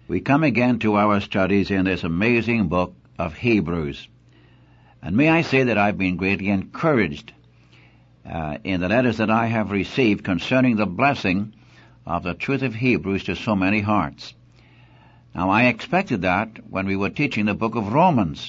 We come again to our studies in this amazing book of Hebrews. And may I say that I've been greatly encouraged in the letters that I have received concerning the blessing of the truth of Hebrews to so many hearts. Now, I expected that when we were teaching the book of Romans.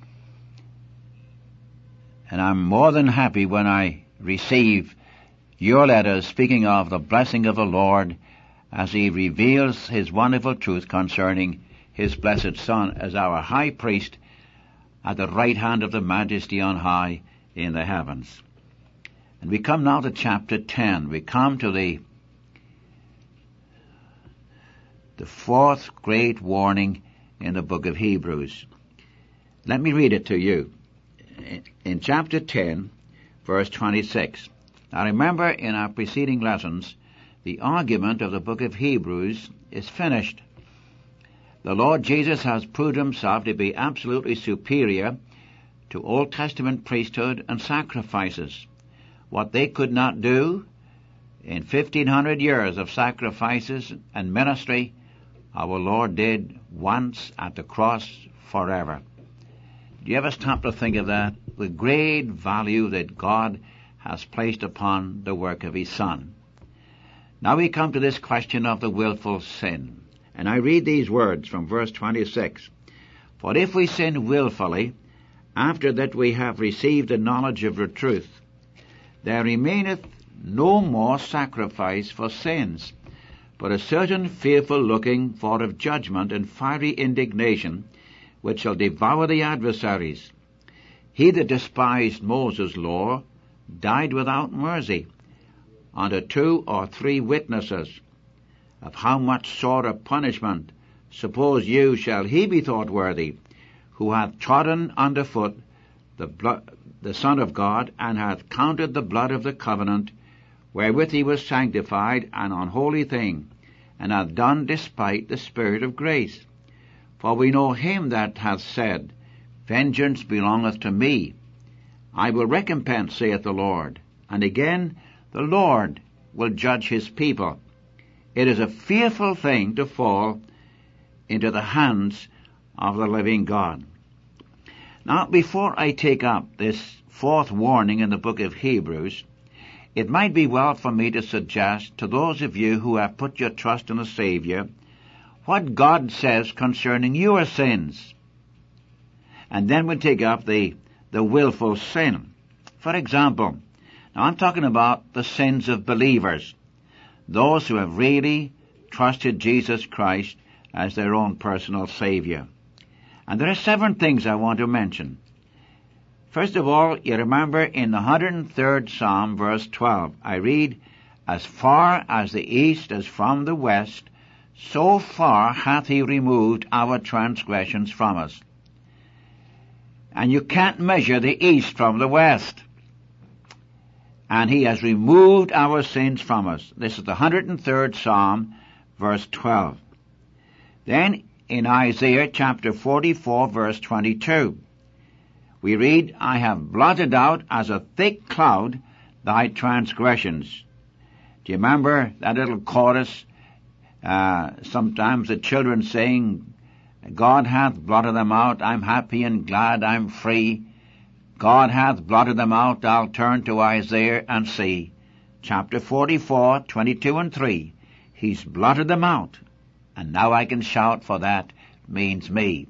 And I'm more than happy when I receive your letters speaking of the blessing of the Lord as He reveals His wonderful truth concerning His blessed Son as our high priest at the right hand of the Majesty on high in the heavens. And we come now to chapter 10. We come to the fourth great warning in the book of Hebrews. Let me read it to you. In chapter 10, verse 26. Now remember, in our preceding lessons, the argument of the book of Hebrews is finished. The Lord Jesus has proved Himself to be absolutely superior to Old Testament priesthood and sacrifices. What they could not do in 1,500 years of sacrifices and ministry, our Lord did once at the cross forever. Do you ever stop to think of that? The great value that God has placed upon the work of His Son. Now we come to this question of the willful sin. And I read these words from verse 26. For if we sin willfully, after that we have received the knowledge of the truth, there remaineth no more sacrifice for sins, but a certain fearful looking for of judgment and fiery indignation, which shall devour the adversaries. He that despised Moses' law died without mercy, under 2 or 3 witnesses. Of how much sore a punishment, suppose you, shall he be thought worthy, who hath trodden under foot the Son of God, and hath counted the blood of the covenant, wherewith he was sanctified, an unholy thing, and hath done despite the Spirit of grace. For we know him that hath said, Vengeance belongeth to me, I will recompense, saith the Lord. And again, the Lord will judge His people. It is a fearful thing to fall into the hands of the living God. Now, before I take up this fourth warning in the book of Hebrews, it might be well for me to suggest to those of you who have put your trust in the Savior what God says concerning your sins. And then we'll take up the willful sin. For example, now I'm talking about the sins of believers, those who have really trusted Jesus Christ as their own personal Savior. And there are 7 things I want to mention. First of all, you remember in the 103rd Psalm, verse 12, I read, As far as the east is from the west, so far hath He removed our transgressions from us. And you can't measure the east from the west. And He has removed our sins from us. This is the 103rd Psalm, verse 12. Then in Isaiah chapter 44, verse 22, we read, I have blotted out as a thick cloud thy transgressions. Do you remember that little chorus? Sometimes the children saying, God hath blotted them out, I'm happy and glad, I'm free. God hath blotted them out, I'll turn to Isaiah and see. Chapter 44, 22 and 3. He's blotted them out, and now I can shout, for that means me.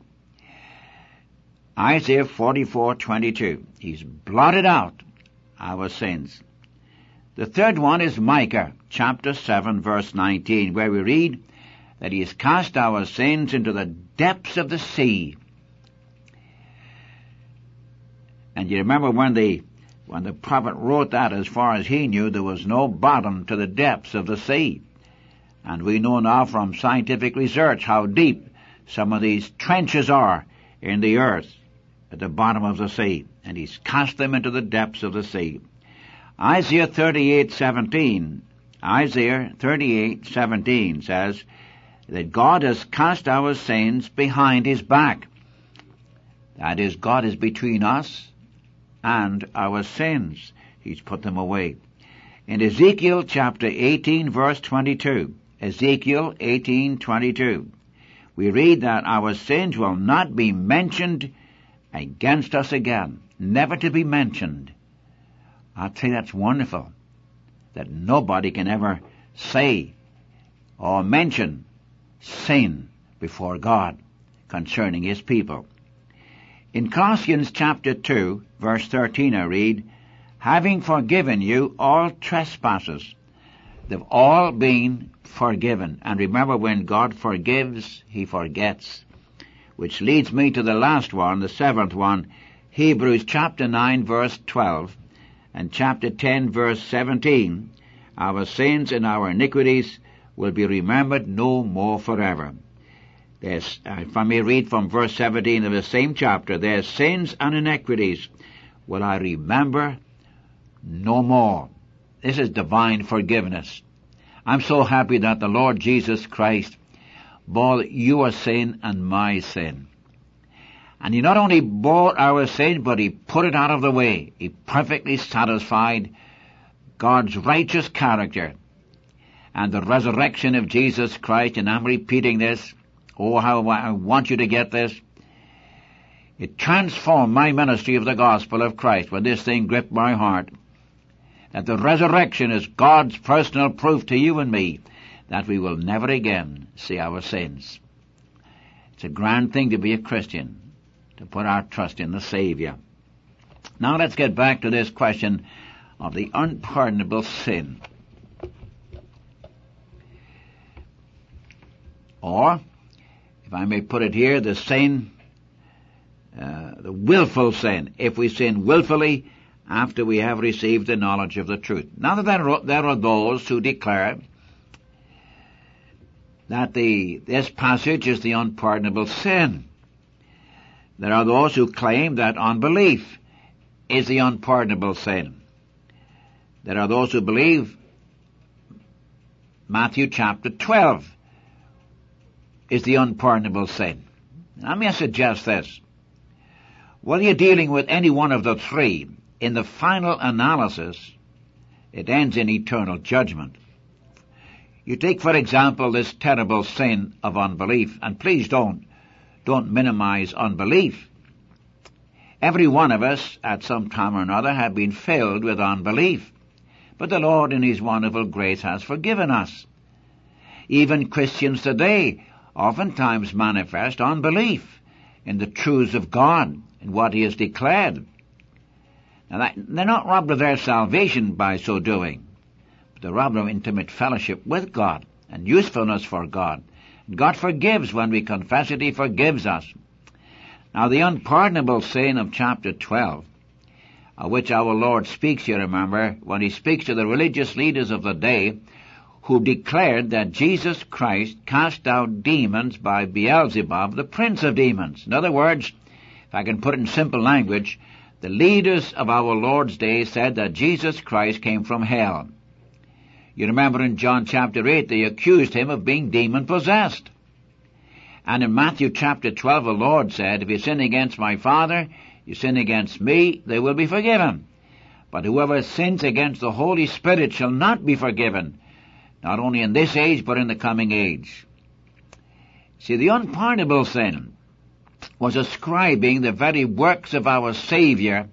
Isaiah 44, 22. He's blotted out our sins. The third one is Micah, chapter 7, verse 19, where we read that He has cast our sins into the depths of the sea. And you remember when the prophet wrote that, as far as he knew, there was no bottom to the depths of the sea. And we know now from scientific research how deep some of these trenches are in the earth at the bottom of the sea. And He's cast them into the depths of the sea. Isaiah 38:17 says that God has cast our sins behind His back. That is, God is between us and our sins. He's put them away. In Ezekiel chapter 18, verse 22, Ezekiel 18:22, we read that our sins will not be mentioned against us again, never to be mentioned. I'd say that's wonderful, that nobody can ever say or mention sin before God concerning His people. In Colossians chapter 2, verse 13, I read, having forgiven you all trespasses, they've all been forgiven. And remember, when God forgives, He forgets. Which leads me to the last one, the seventh one, Hebrews chapter 9, verse 12, and chapter 10, verse 17, our sins and our iniquities will be remembered no more forever. There's, if I may read from verse 17 of the same chapter, their sins and iniquities will I remember no more. This is divine forgiveness. I'm so happy that the Lord Jesus Christ bore your sin and my sin. And He not only bore our sin, but He put it out of the way. He perfectly satisfied God's righteous character. And the resurrection of Jesus Christ, and I'm repeating this, oh, how I want you to get this. It transformed my ministry of the gospel of Christ when this thing gripped my heart. That the resurrection is God's personal proof to you and me that we will never again see our sins. It's a grand thing to be a Christian, to put our trust in the Savior. Now let's get back to this question of the unpardonable sin. Or, if I may put it here, the sin, the willful sin, if we sin willfully after we have received the knowledge of the truth. Now there are those who declare that this passage is the unpardonable sin. There are those who claim that unbelief is the unpardonable sin. There are those who believe Matthew chapter 12 is the unpardonable sin. Let me suggest this. Whether you're dealing with any one of the three, in the final analysis, it ends in eternal judgment. You take, for example, this terrible sin of unbelief, and please don't minimize unbelief. Every one of us, at some time or another, have been filled with unbelief. But the Lord, in His wonderful grace, has forgiven us. Even Christians today oftentimes manifest unbelief in the truths of God and what He has declared. Now, they're not robbed of their salvation by so doing, but they're robbed of intimate fellowship with God and usefulness for God. And God forgives when we confess it. He forgives us. Now, the unpardonable sin of chapter 12, of which our Lord speaks, you remember, when He speaks to the religious leaders of the day who declared that Jesus Christ cast out demons by Beelzebub, the prince of demons. In other words, if I can put it in simple language, the leaders of our Lord's day said that Jesus Christ came from hell. You remember in John chapter 8, they accused Him of being demon-possessed. And in Matthew chapter 12, the Lord said, if you sin against my Father, you sin against me, they will be forgiven. But whoever sins against the Holy Spirit shall not be forgiven, not only in this age, but in the coming age. See, the unpardonable sin was ascribing the very works of our Savior,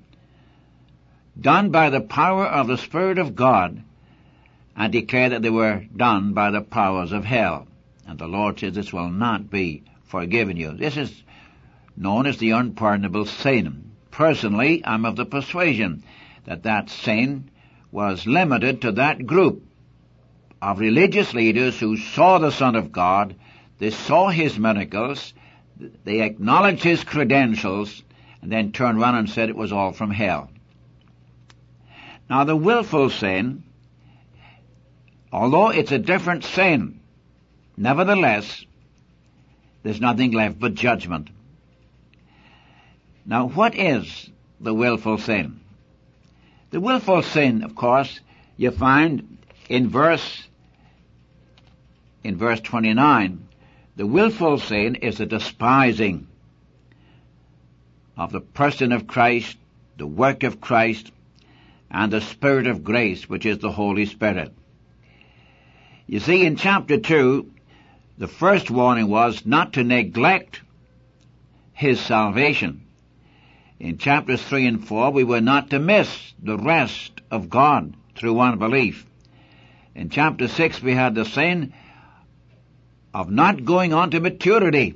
done by the power of the Spirit of God, and declare that they were done by the powers of hell. And the Lord says this will not be forgiven you. This is known as the unpardonable sin. Personally, I'm of the persuasion that that sin was limited to that group of religious leaders who saw the Son of God, they saw His miracles, they acknowledged His credentials, and then turned around and said it was all from hell. Now the willful sin, although it's a different sin, nevertheless, there's nothing left but judgment. Now what is the willful sin? The willful sin, of course, you find in verse 29, the willful sin is the despising of the person of Christ, the work of Christ, and the Spirit of grace, which is the Holy Spirit. You see, in chapter 2, The first warning was not to neglect his salvation. In chapters 3 and 4, we were not to miss the rest of God through unbelief. In chapter 6, we had the sin of not going on to maturity.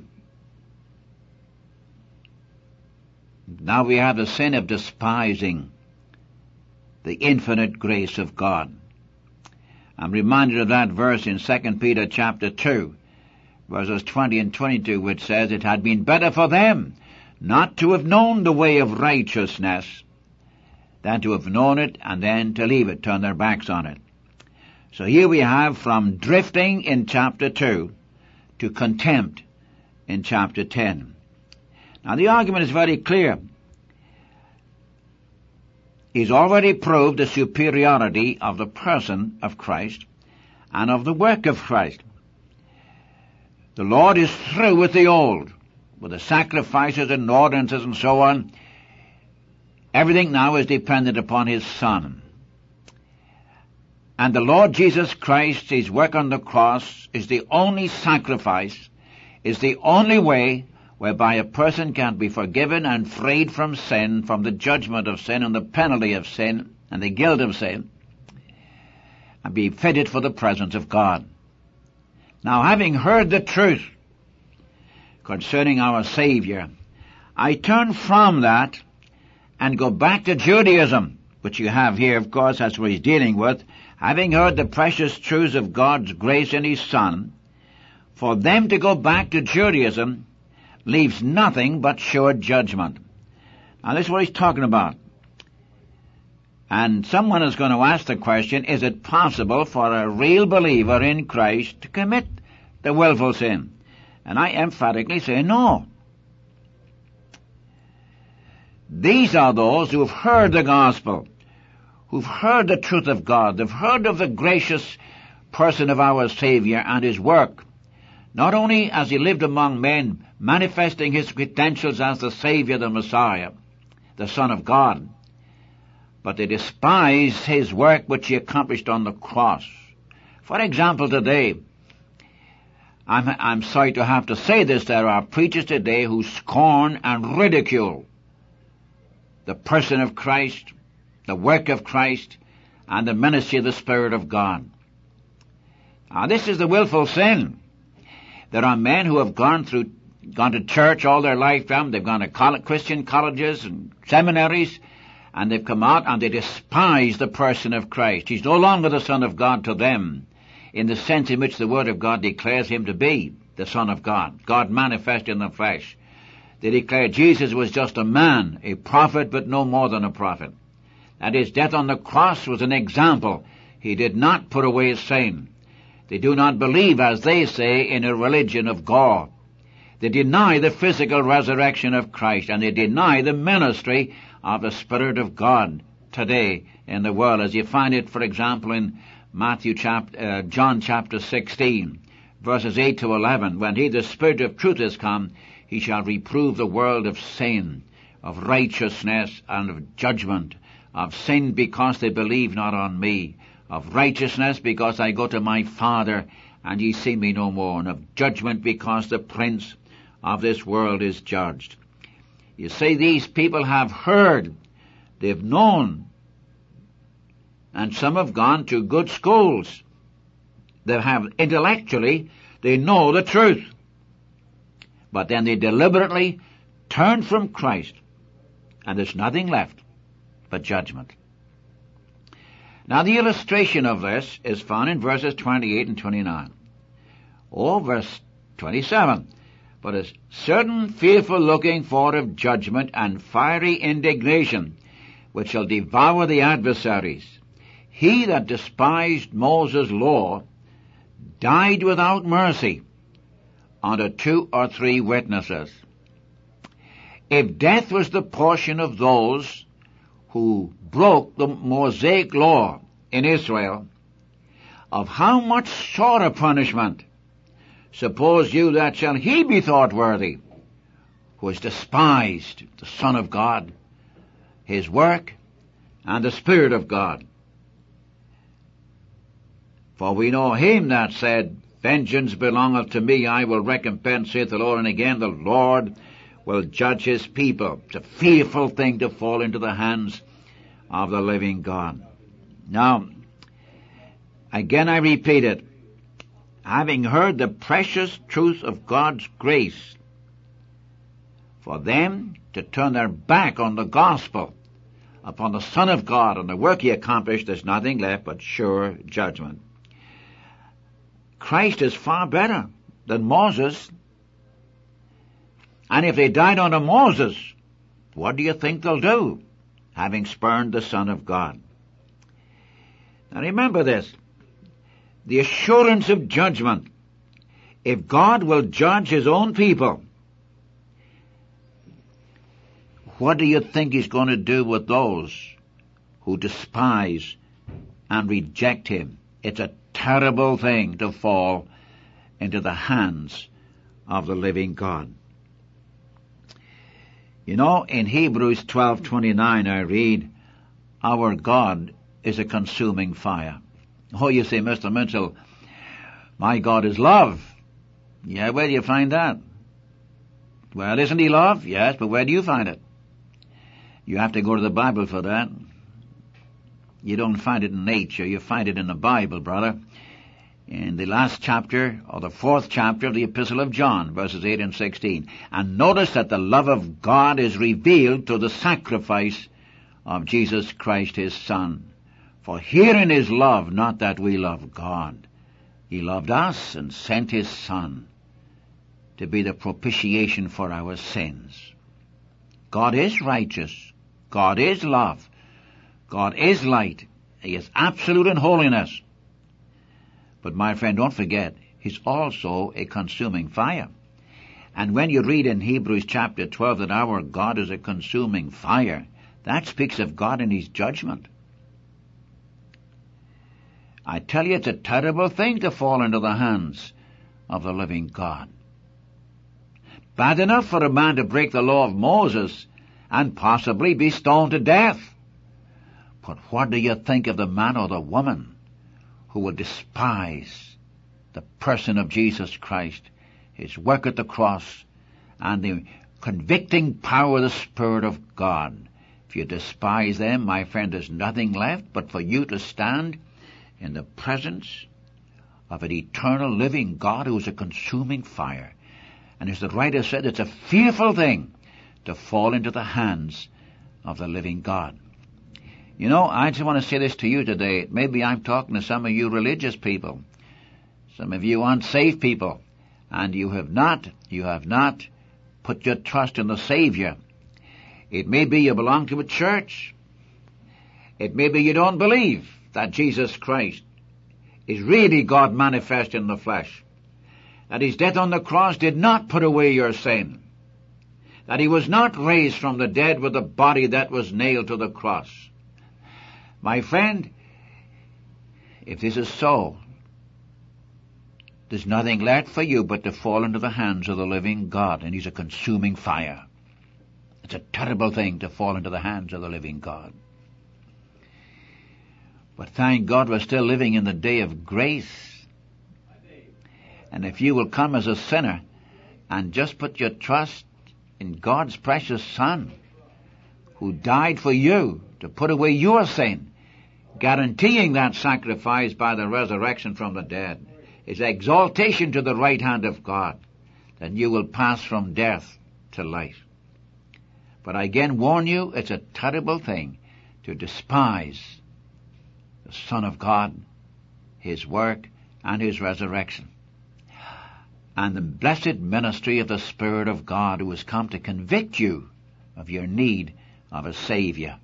Now we have the sin of despising the infinite grace of God. I'm reminded of that verse in 2 Peter chapter 2, verses 20 and 22, which says, "It had been better for them not to have known the way of righteousness than to have known it and then to leave it, turn their backs on it." So here we have from drifting in chapter 2 to contempt in chapter 10. Now the argument is very clear. He's already proved the superiority of the person of Christ and of the work of Christ. The Lord is through with the old, with the sacrifices and ordinances and so on. Everything now is dependent upon His Son. And the Lord Jesus Christ, His work on the cross, is the only sacrifice, is the only way whereby a person can be forgiven and freed from sin, from the judgment of sin and the penalty of sin and the guilt of sin, and be fitted for the presence of God. Now, having heard the truth concerning our Savior, I turn from that and go back to Judaism, which you have here, of course, that's what he's dealing with. Having heard the precious truths of God's grace in His Son, for them to go back to Judaism leaves nothing but sure judgment. Now, this is what he's talking about. And someone is going to ask the question, is it possible for a real believer in Christ to commit the willful sin? And I emphatically say no. These are those who have heard the gospel, who've heard the truth of God, they've heard of the gracious person of our Savior and His work. Not only as He lived among men, manifesting His credentials as the Savior, the Messiah, the Son of God, but they despise His work which He accomplished on the cross. For example, today, I'm sorry to have to say this, there are preachers today who scorn and ridicule the person of Christ, the work of Christ, and the ministry of the Spirit of God. Now, this is the willful sin. There are men who have gone to church all their lifetime. They've gone to Christian colleges and seminaries, and they've come out and they despise the person of Christ. He's no longer the Son of God to them, in the sense in which the Word of God declares Him to be, the Son of God, God manifest in the flesh. They declare Jesus was just a man, a prophet, but no more than a prophet. That His death on the cross was an example. He did not put away His sin. They do not believe, as they say, in a religion of God. They deny the physical resurrection of Christ, and they deny the ministry of the Spirit of God today in the world, as you find it, for example, in John chapter 16, verses 8 to 11. When He, the Spirit of truth, is come, He shall reprove the world of sin, of righteousness, and of judgment. Of sin, because they believe not on me. Of righteousness, because I go to my Father, and ye see me no more. And of judgment, because the prince of this world is judged. You see, these people have heard, they've known, and some have gone to good schools. They have intellectually, they know the truth. But then they deliberately turn from Christ, and there's nothing left but judgment. Now, the illustration of this is found in verses 28 and 29. Or verse 27. But a certain fearful looking for of judgment and fiery indignation, which shall devour the adversaries. He that despised Moses' law died without mercy under 2 or 3 witnesses. If death was the portion of those who broke the Mosaic law in Israel, of how much shorter punishment, suppose you, that shall he be thought worthy, who has despised the Son of God, His work, and the Spirit of God. For we know Him that said, Vengeance belongeth to me, I will recompense, saith the Lord. And again, the Lord will judge his people. It's a fearful thing to fall into the hands of the living God. Now, again I repeat it. Having heard the precious truth of God's grace, for them to turn their back on the gospel, upon the Son of God and the work he accomplished, there's nothing left but sure judgment. Christ is far better than Moses. And if they died under Moses, what do you think they'll do, having spurned the Son of God? Now remember this, the assurance of judgment. If God will judge his own people, what do you think he's going to do with those who despise and reject him? It's a terrible thing to fall into the hands of the living God. You know, in Hebrews 12:29 I read, our God is a consuming fire. Oh, you say, Mr. Mitchell, my God is love. Yeah, where do you find that? Well, isn't he love? Yes, but where do you find it? You have to go to the Bible for that. You don't find it in nature, you find it in the Bible, brother. In the last chapter, or the 4th chapter of the Epistle of John, verses 8 and 16. And notice that the love of God is revealed through the sacrifice of Jesus Christ his Son. For herein is love, not that we love God. He loved us and sent his Son to be the propitiation for our sins. God is righteous. God is love. God is light. He is absolute in holiness. But my friend, don't forget, he's also a consuming fire. And when you read in Hebrews chapter 12 that our God is a consuming fire, that speaks of God and his judgment. I tell you, it's a terrible thing to fall into the hands of the living God. Bad enough for a man to break the law of Moses and possibly be stoned to death. But what do you think of the man or the woman who will despise the person of Jesus Christ, his work at the cross, and the convicting power of the Spirit of God? If you despise them, my friend, there's nothing left but for you to stand in the presence of an eternal living God who is a consuming fire. And as the writer said, it's a fearful thing to fall into the hands of the living God. You know, I just want to say this to you today. Maybe I'm talking to some of you religious people, some of you unsaved people, and you have not put your trust in the Savior. It may be you belong to a church. It may be you don't believe that Jesus Christ is really God manifest in the flesh, that his death on the cross did not put away your sin, that he was not raised from the dead with a body that was nailed to the cross. My friend, if this is so, there's nothing left for you but to fall into the hands of the living God, and he's a consuming fire. It's a terrible thing to fall into the hands of the living God. But thank God we're still living in the day of grace. And if you will come as a sinner and just put your trust in God's precious Son, who died for you to put away your sin, guaranteeing that sacrifice by the resurrection from the dead, is exaltation to the right hand of God, then you will pass from death to life. But I again warn you, it's a terrible thing to despise the Son of God, his work, and his resurrection, and the blessed ministry of the Spirit of God, who has come to convict you of your need of a Savior.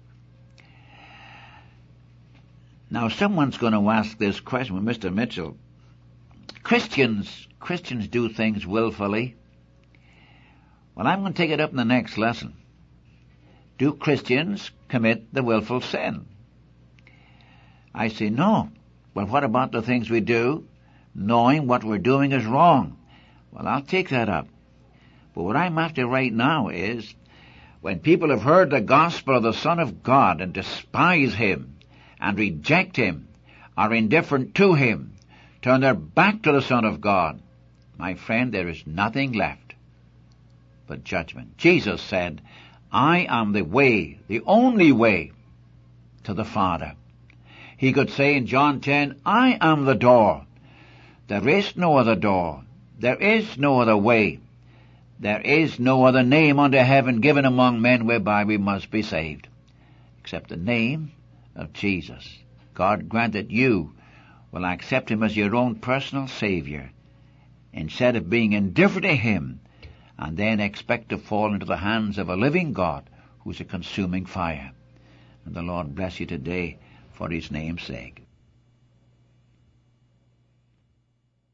Now, someone's going to ask this question, well, Mr. Mitchell, Christians do things willfully. Well, I'm going to take it up in the next lesson. Do Christians commit the willful sin? I say no. Well, what about the things we do, knowing what we're doing is wrong? Well, I'll take that up. But what I'm after right now is, when people have heard the gospel of the Son of God and despise him and reject him, are indifferent to him, turn their back to the Son of God, my friend, there is nothing left but judgment. Jesus said, I am the way, the only way to the Father. He could say in John 10, I am the door. There is no other door. There is no other way. There is no other name under heaven given among men whereby we must be saved, except the name of Jesus. God grant that you will accept him as your own personal Savior, instead of being indifferent to him, and then expect to fall into the hands of a living God who's a consuming fire. And the Lord bless you today for his name's sake.